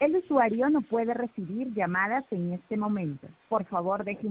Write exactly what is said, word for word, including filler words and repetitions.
El usuario no puede recibir llamadas en este momento. Por favor, deje